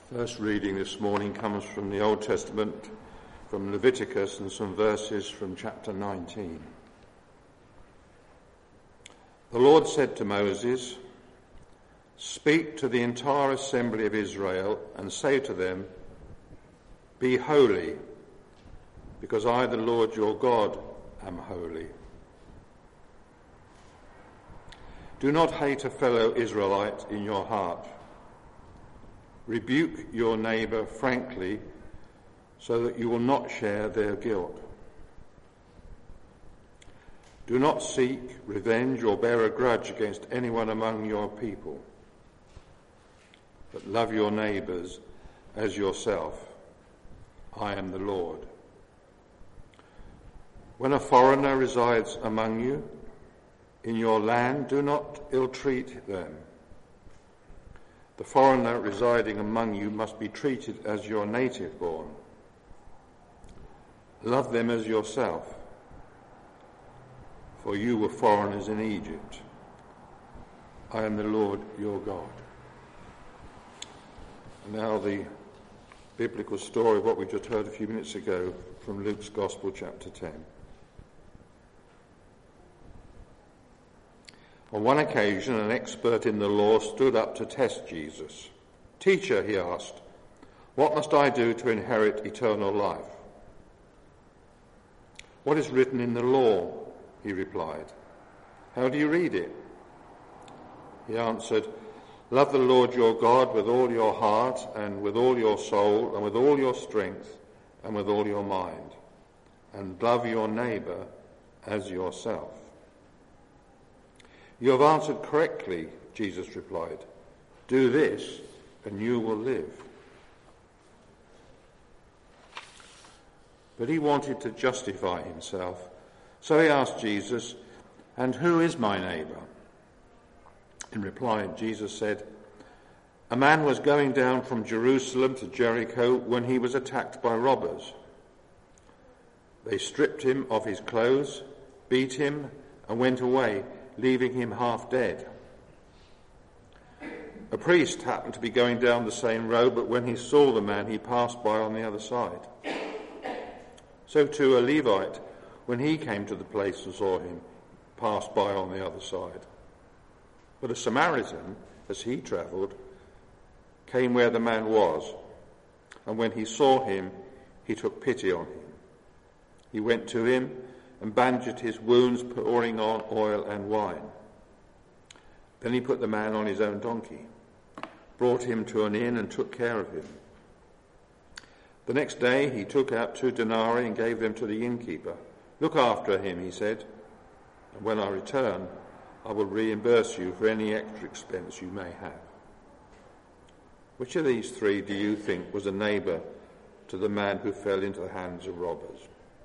First reading this morning comes from the Old Testament, from Leviticus, and some verses from chapter 19. The Lord said to Moses, "Speak to the entire assembly of Israel and say to them, 'Be holy, because I, the Lord your God, am holy.' Do not hate a fellow Israelite in your heart. Rebuke your neighbour frankly, so that you will not share their guilt. Do not seek revenge or bear a grudge against anyone among your people, but love your neighbours as yourself. I am the Lord. When a foreigner resides among you, in your land, do not ill-treat them. The foreigner residing among you must be treated as your native born. Love them as yourself, for you were foreigners in Egypt. I am the Lord your God." And now the biblical story of what we just heard a few minutes ago from Luke's Gospel, chapter 10. On one occasion, an expert in the law stood up to test Jesus. "Teacher," he asked, "what must I do to inherit eternal life?" "What is written in the law?" he replied. "How do you read it?" He answered, "Love the Lord your God with all your heart and with all your soul and with all your strength and with all your mind, and love your neighbour as yourself." "You have answered correctly," Jesus replied. "Do this and you will live." But he wanted to justify himself, so he asked Jesus, "And who is my neighbour?" In reply, Jesus said, "A man was going down from Jerusalem to Jericho when he was attacked by robbers. They stripped him of his clothes, beat him, and went away, leaving him half dead. A priest happened to be going down the same road, but when he saw the man, he passed by on the other side. So too a Levite, when he came to the place and saw him, passed by on the other side. But a Samaritan, as he travelled, came where the man was, and when he saw him, he took pity on him. He went to him and bandaged his wounds, pouring on oil and wine. Then he put the man on his own donkey, brought him to an inn and took care of him. The next day he took out 2 denarii and gave them to the innkeeper. "Look after him," he said, "and when I return, I will reimburse you for any extra expense you may have." Which of these 3 do you think was a neighbour to the man who fell into the hands of robbers?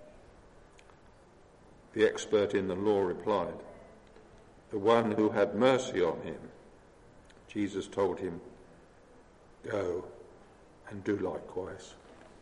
The expert in the law replied, "The one who had mercy on him." Jesus told him, "Go and do likewise."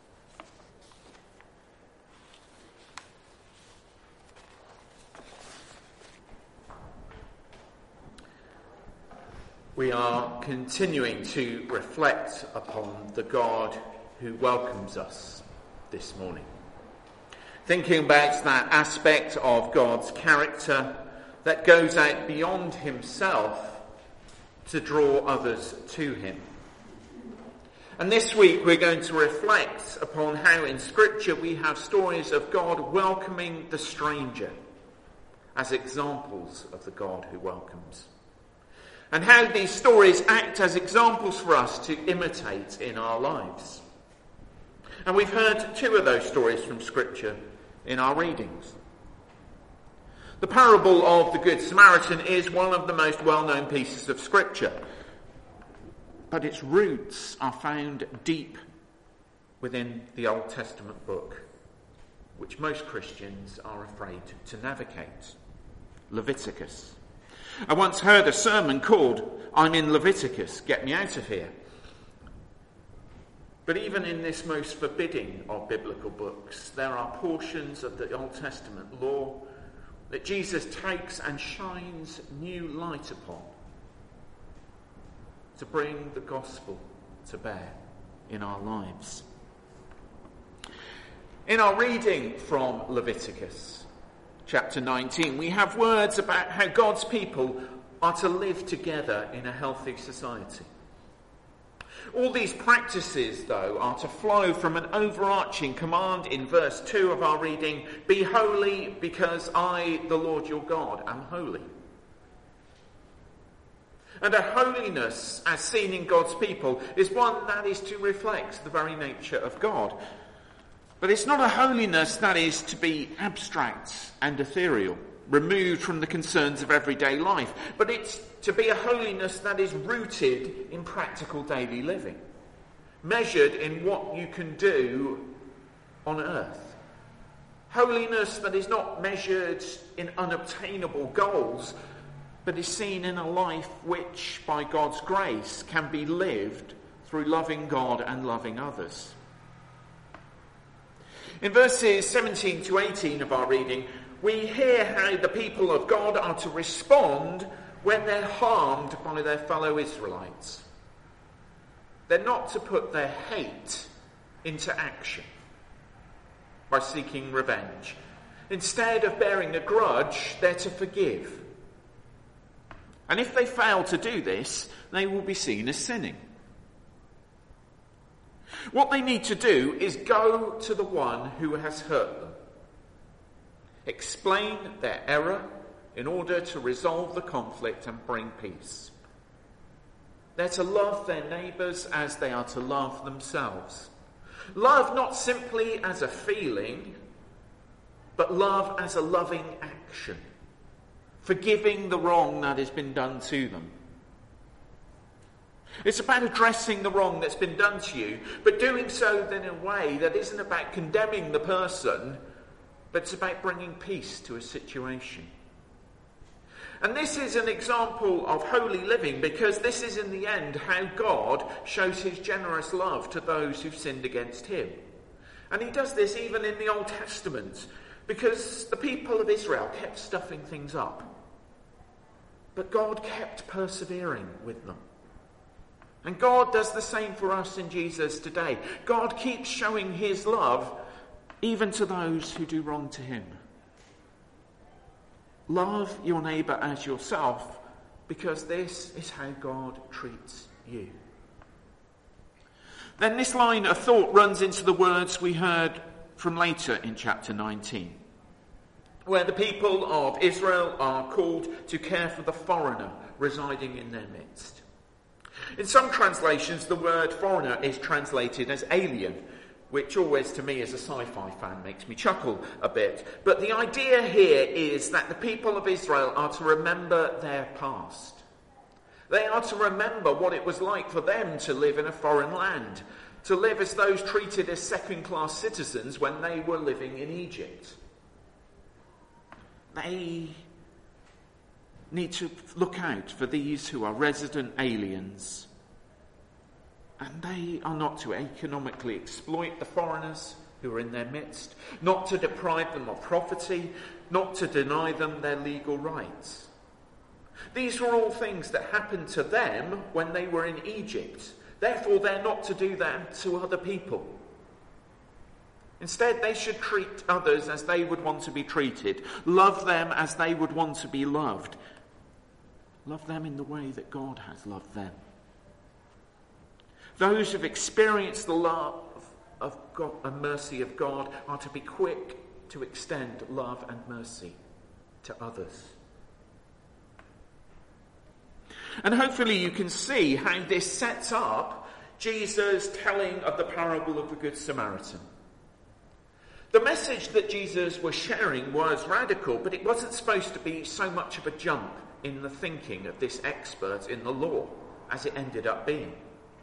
We are continuing to reflect upon the God who welcomes us this morning. Thinking about that aspect of God's character that goes out beyond himself to draw others to him. And this week we're going to reflect upon how in Scripture we have stories of God welcoming the stranger as examples of the God who welcomes. And how these stories act as examples for us to imitate in our lives. And we've heard 2 of those stories from Scripture in our readings. The parable of the Good Samaritan is one of the most well-known pieces of Scripture, but its roots are found deep within the Old Testament book, which most Christians are afraid to navigate, Leviticus. I once heard a sermon called, "I'm in Leviticus, get me out of here." But even in this most forbidding of biblical books, there are portions of the Old Testament law that Jesus takes and shines new light upon to bring the gospel to bear. in our lives. In our reading from Leviticus chapter 19, we have words about how God's people are to live together in a healthy society. All these practices, though, are to flow from an overarching command in verse 2 of our reading, "Be holy because I, the Lord your God, am holy." And a holiness, as seen in God's people, is one that is to reflect the very nature of God. But it's not a holiness that is to be abstract and ethereal, removed from the concerns of everyday life, but it's to be a holiness that is rooted in practical daily living, measured in what you can do on earth. Holiness that is not measured in unobtainable goals, but is seen in a life which, by God's grace, can be lived through loving God and loving others. In verses 17 to 18 of our reading, we hear how the people of God are to respond when they're harmed by their fellow Israelites. They're not to put their hate into action by seeking revenge. Instead of bearing a grudge, they're to forgive. And if they fail to do this, they will be seen as sinning. What they need to do is go to the one who has hurt them, explain their error in order to resolve the conflict and bring peace. They're to love their neighbours as they are to love themselves. Love not simply as a feeling, but love as a loving action, forgiving the wrong that has been done to them. It's about addressing the wrong that's been done to you, but doing so in a way that isn't about condemning the person, but it's about bringing peace to a situation. And this is an example of holy living, because this is in the end how God shows his generous love to those who've sinned against him. And he does this even in the Old Testament, because the people of Israel kept stuffing things up. But God kept persevering with them. And God does the same for us in Jesus today. God keeps showing his love even to those who do wrong to him. Love your neighbour as yourself, because this is how God treats you. Then this line of thought runs into the words we heard from later in chapter 19, where the people of Israel are called to care for the foreigner residing in their midst. In some translations, the word foreigner is translated as alien, which always to me as a sci-fi fan makes me chuckle a bit. But the idea here is that the people of Israel are to remember their past. They are to remember what it was like for them to live in a foreign land, to live as those treated as second-class citizens when they were living in Egypt. They need to look out for these who are resident aliens. And they are not to economically exploit the foreigners who are in their midst, not to deprive them of property, not to deny them their legal rights. These were all things that happened to them when they were in Egypt. Therefore, they're not to do that to other people. Instead, they should treat others as they would want to be treated, love them as they would want to be loved, love them in the way that God has loved them. Those who've experienced the love of God and mercy of God are to be quick to extend love and mercy to others. And hopefully you can see how this sets up Jesus' telling of the parable of the Good Samaritan. The message that Jesus was sharing was radical, but it wasn't supposed to be so much of a jump in the thinking of this expert in the law as it ended up being.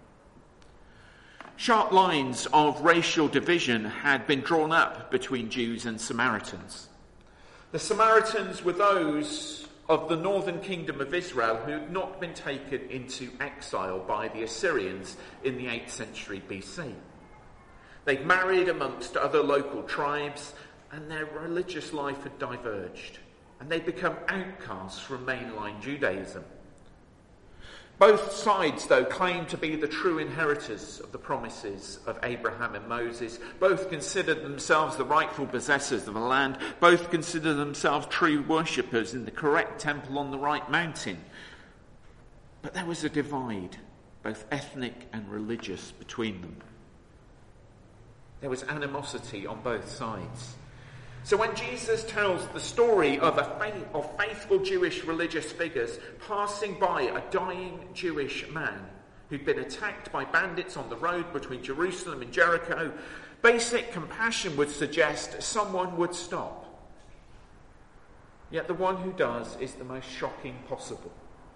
Sharp lines of racial division had been drawn up between Jews and Samaritans. The Samaritans were those of the northern kingdom of Israel who had not been taken into exile by the Assyrians in the 8th century BC. They'd married amongst other local tribes, and their religious life had diverged, and they'd become outcasts from mainline Judaism. Both sides, though, claim to be the true inheritors of the promises of Abraham and Moses. Both considered themselves the rightful possessors of the land. Both considered themselves true worshippers in the correct temple on the right mountain. But there was a divide, both ethnic and religious, between them. There was animosity on both sides. So when Jesus tells the story of faithful Jewish religious figures passing by a dying Jewish man who'd been attacked by bandits on the road between Jerusalem and Jericho, basic compassion would suggest someone would stop. Yet the one who does is the most shocking possible.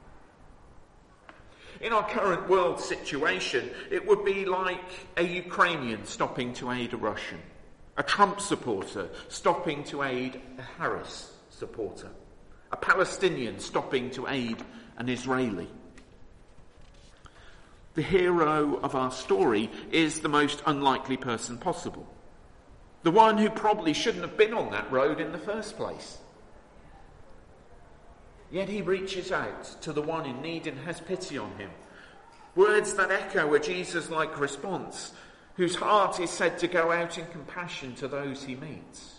In our current world situation, it would be like a Ukrainian stopping to aid a Russian, a Trump supporter stopping to aid a Harris supporter, a Palestinian stopping to aid an Israeli. The hero of our story is the most unlikely person possible, the one who probably shouldn't have been on that road in the first place. Yet he reaches out to the one in need and has pity on him. Words that echo a Jesus-like response, whose heart is said to go out in compassion to those he meets.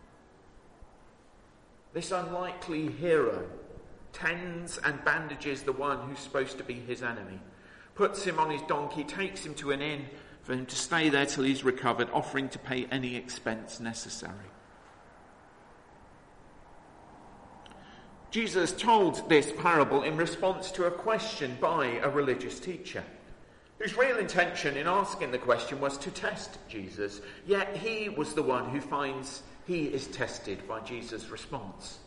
This unlikely hero tends and bandages the one who's supposed to be his enemy, puts him on his donkey, takes him to an inn for him to stay there till he's recovered, offering to pay any expense necessary. Jesus told this parable in response to a question by a religious teacher, whose real intention in asking the question was to test Jesus, yet he was the one who finds he is tested by Jesus' response.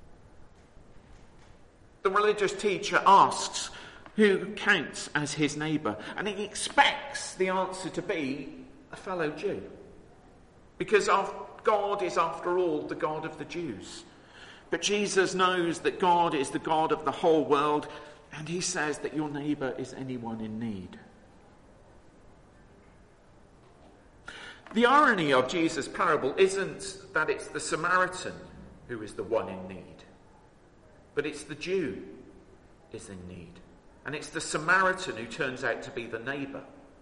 The religious teacher asks who counts as his neighbour, and he expects the answer to be a fellow Jew, because God is, after all, the God of the Jews. But Jesus knows that God is the God of the whole world, and he says that your neighbour is anyone in need. The irony of Jesus' parable isn't that it's the Samaritan who is the one in need, but it's the Jew who is in need. And it's the Samaritan who turns out to be the neighbour.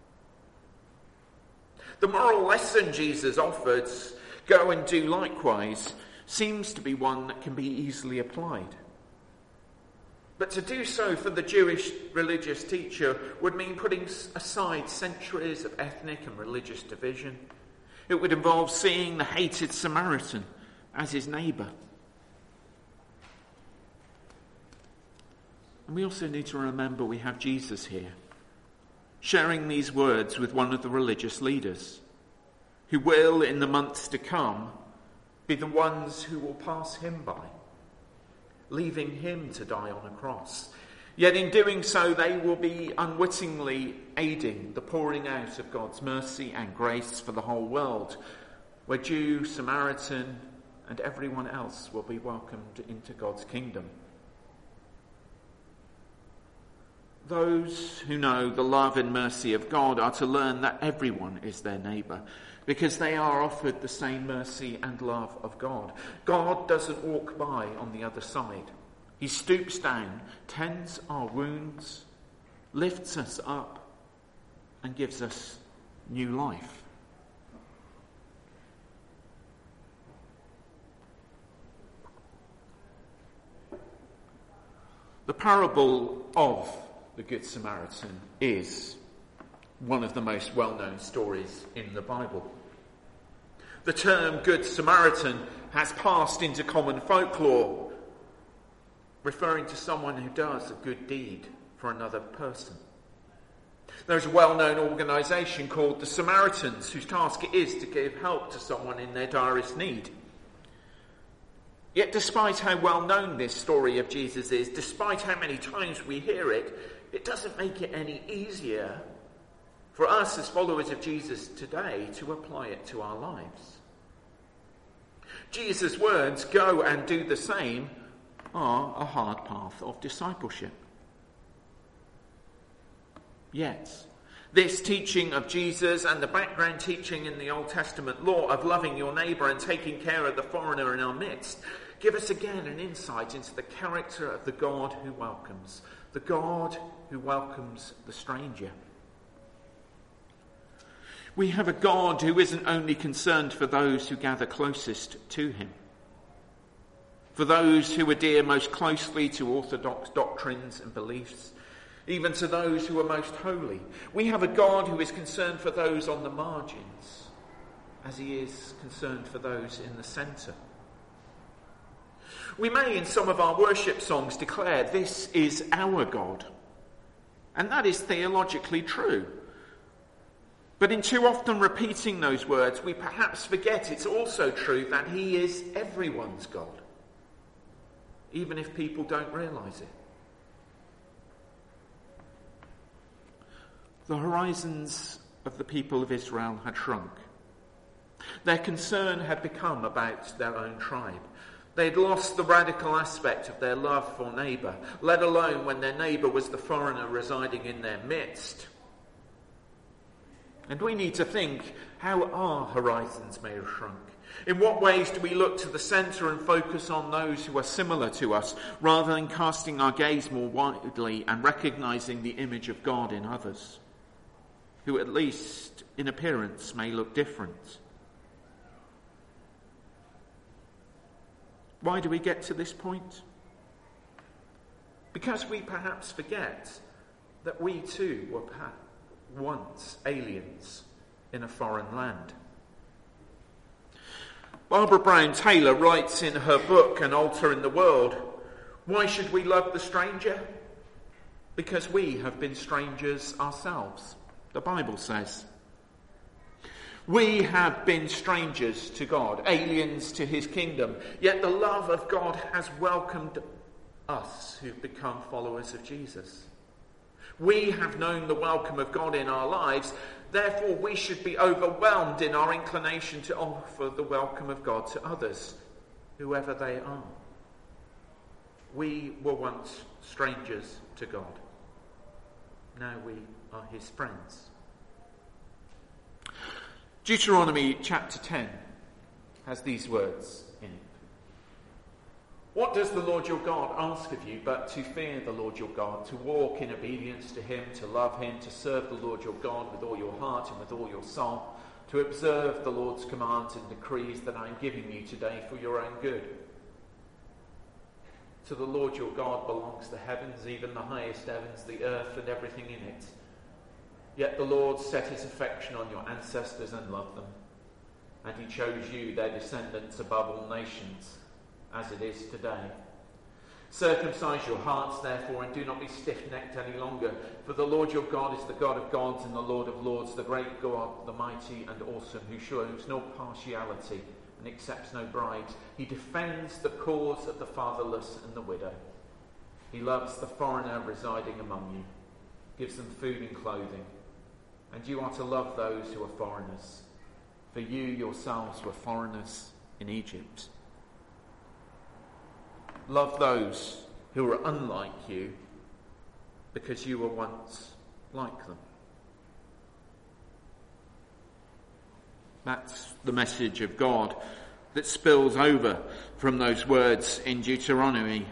The moral lesson Jesus offered, go and do likewise, seems to be one that can be easily applied. But to do so for the Jewish religious teacher would mean putting aside centuries of ethnic and religious division. It would involve seeing the hated Samaritan as his neighbour. And we also need to remember we have Jesus here, sharing these words with one of the religious leaders, who will, in the months to come, be the ones who will pass him by, leaving him to die on a cross. Yet in doing so, they will be unwittingly aiding the pouring out of God's mercy and grace for the whole world, where Jew, Samaritan, and everyone else will be welcomed into God's kingdom. Those who know the love and mercy of God are to learn that everyone is their neighbour, because they are offered the same mercy and love of God. God doesn't walk by on the other side. He stoops down, tends our wounds, lifts us up, and gives us new life. The parable of the Good Samaritan is one of the most well-known stories in the Bible. The term Good Samaritan has passed into common folklore, referring to someone who does a good deed for another person. There's a well-known organisation called the Samaritans, whose task it is to give help to someone in their direst need. Yet despite how well-known this story of Jesus is, despite how many times we hear it, it doesn't make it any easier for us as followers of Jesus today to apply it to our lives. Jesus' words, go and do the same, are a hard path of discipleship. Yet, this teaching of Jesus and the background teaching in the Old Testament law of loving your neighbour and taking care of the foreigner in our midst Give us again an insight into the character of the God who welcomes, the God who welcomes the stranger. We have a God who isn't only concerned for those who gather closest to him, for those who adhere most closely to orthodox doctrines and beliefs, even to those who are most holy. We have a God who is concerned for those on the margins, as he is concerned for those in the centre. We may, in some of our worship songs, declare this is our God, and that is theologically true. But in too often repeating those words, we perhaps forget it's also true that he is everyone's God, even if people don't realise it. The horizons of the people of Israel had shrunk. Their concern had become about their own tribe. They had lost the radical aspect of their love for neighbour, let alone when their neighbour was the foreigner residing in their midst. And we need to think how our horizons may have shrunk. In what ways do we look to the centre and focus on those who are similar to us, rather than casting our gaze more widely and recognising the image of God in others, who at least in appearance may look different? Why do we get to this point? Because we perhaps forget that we too were once aliens in a foreign land. Barbara Brown Taylor writes in her book, An Altar in the World, why should we love the stranger? Because we have been strangers ourselves, the Bible says. We have been strangers to God, aliens to his kingdom, yet the love of God has welcomed us who've become followers of Jesus. We have known the welcome of God in our lives, therefore we should be overwhelmed in our inclination to offer the welcome of God to others, whoever they are. We were once strangers to God. Now we are his friends. Deuteronomy chapter 10 has these words in it. What does the Lord your God ask of you but to fear the Lord your God, to walk in obedience to him, to love him, to serve the Lord your God with all your heart and with all your soul, to observe the Lord's commands and decrees that I am giving you today for your own good? To the Lord your God belongs the heavens, even the highest heavens, the earth and everything in it. Yet the Lord set his affection on your ancestors and loved them, and he chose you, their descendants, above all nations, as it is today. Circumcise your hearts, therefore, and do not be stiff-necked any longer, for the Lord your God is the God of gods and the Lord of lords, the great God, the mighty and awesome, who shows no partiality and accepts no bribes. He defends the cause of the fatherless and the widow. He loves the foreigner residing among you, gives them food and clothing. And you are to love those who are foreigners, for you yourselves were foreigners in Egypt. Love those who are unlike you, because you were once like them. That's the message of God that spills over from those words in Deuteronomy.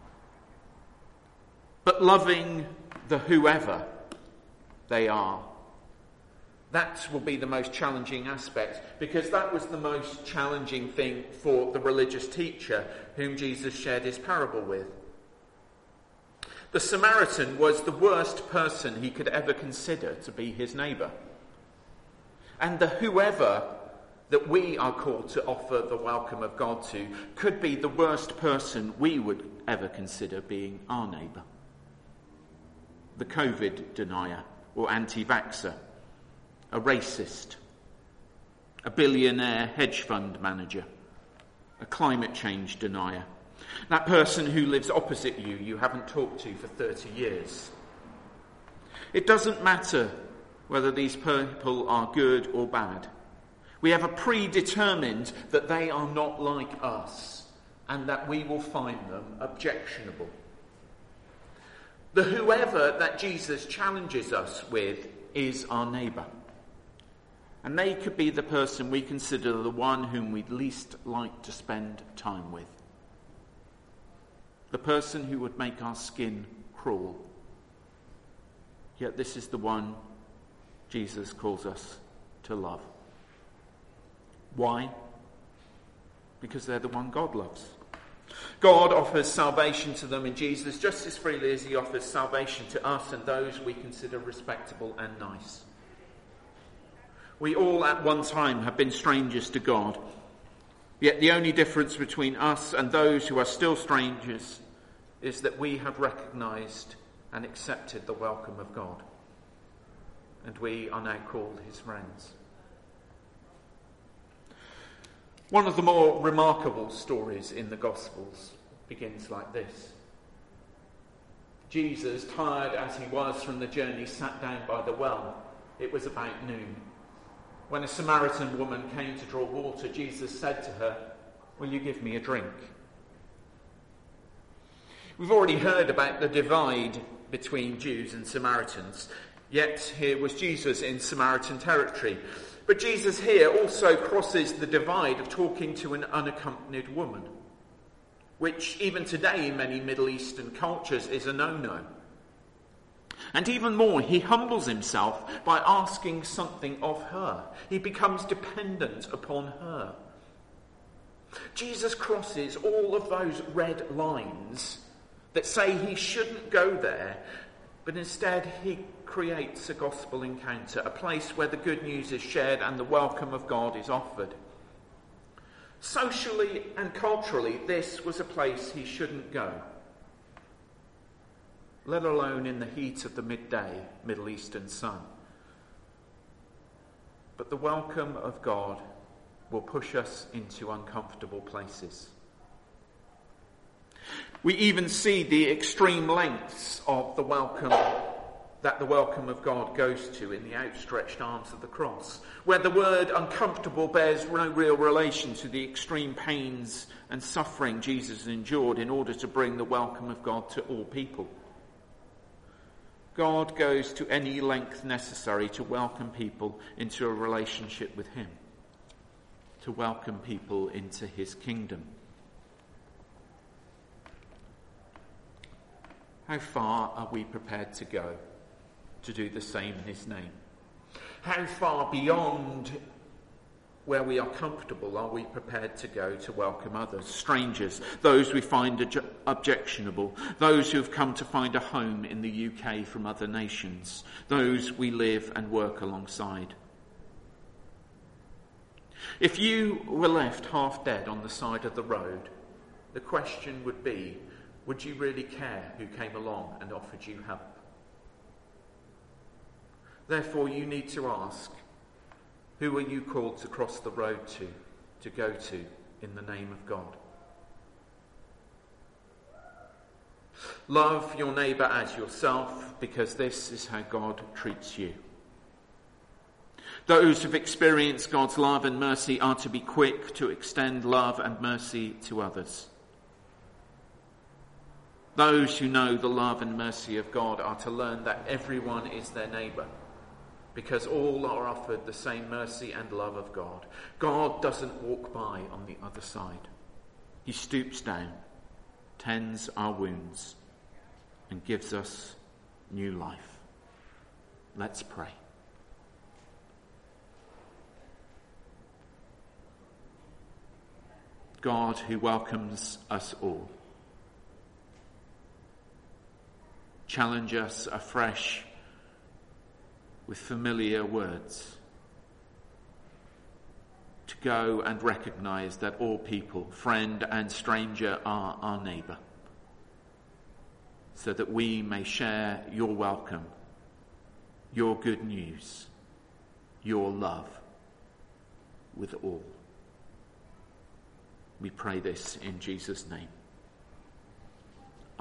But loving the whoever they are, that will be the most challenging aspect, because that was the most challenging thing for the religious teacher whom Jesus shared his parable with. The Samaritan was the worst person he could ever consider to be his neighbour. And the whoever that we are called to offer the welcome of God to could be the worst person we would ever consider being our neighbour. The COVID denier or anti-vaxxer, a racist, a billionaire hedge fund manager, a climate change denier, that person who lives opposite you haven't talked to for 30 years. It doesn't matter whether these people are good or bad. We have a predetermined that they are not like us and that we will find them objectionable. The whoever that Jesus challenges us with is our neighbour. And they could be the person we consider the one whom we'd least like to spend time with. the person who would make our skin crawl. Yet this is the one Jesus calls us to love. Why? Because they're the one God loves. God offers salvation to them in Jesus just as freely as he offers salvation to us and those we consider respectable and nice. We all at one time have been strangers to God. Yet the only difference between us and those who are still strangers is that we have recognised and accepted the welcome of God. And we are now called his friends. One of the more remarkable stories in the Gospels begins like this. Jesus, tired as he was from the journey, sat down by the well. It was about noon. When a Samaritan woman came to draw water, Jesus said to her, "Will you give me a drink?" We've already heard about the divide between Jews and Samaritans. Yet here was Jesus in Samaritan territory. But Jesus here also crosses the divide of talking to an unaccompanied woman, which even today in many Middle Eastern cultures is a no-no. And even more, he humbles himself by asking something of her. He becomes dependent upon her. Jesus crosses all of those red lines that say he shouldn't go there, but instead he creates a gospel encounter, a place where the good news is shared and the welcome of God is offered. Socially and culturally, this was a place he shouldn't go, let alone in the heat of the midday Middle Eastern sun. But the welcome of God will push us into uncomfortable places. We even see the extreme lengths of the welcome that the welcome of God goes to in the outstretched arms of the cross, where the word uncomfortable bears no real relation to the extreme pains and suffering Jesus endured in order to bring the welcome of God to all people. God goes to any length necessary to welcome people into a relationship with him, to welcome people into his kingdom. How far are we prepared to go to do the same in his name? How far beyond where we are comfortable are we prepared to go to welcome others, strangers, those we find objectionable, those who have come to find a home in the UK from other nations, those we live and work alongside? If you were left half dead on the side of the road, the question would be, would you really care who came along and offered you help? Therefore, you need to ask, who are you called to cross the road to go to in the name of God? Love your neighbour as yourself, because this is how God treats you. Those who've experienced God's love and mercy are to be quick to extend love and mercy to others. Those who know the love and mercy of God are to learn that everyone is their neighbour, because all are offered the same mercy and love of God. God doesn't walk by on the other side. He stoops down, tends our wounds, and gives us new life. Let's pray. God, who welcomes us all, challenge us afresh with familiar words to go and recognise that all people, friend and stranger, are our neighbour, so that we may share your welcome, your good news, your love with all. We pray this in Jesus' name.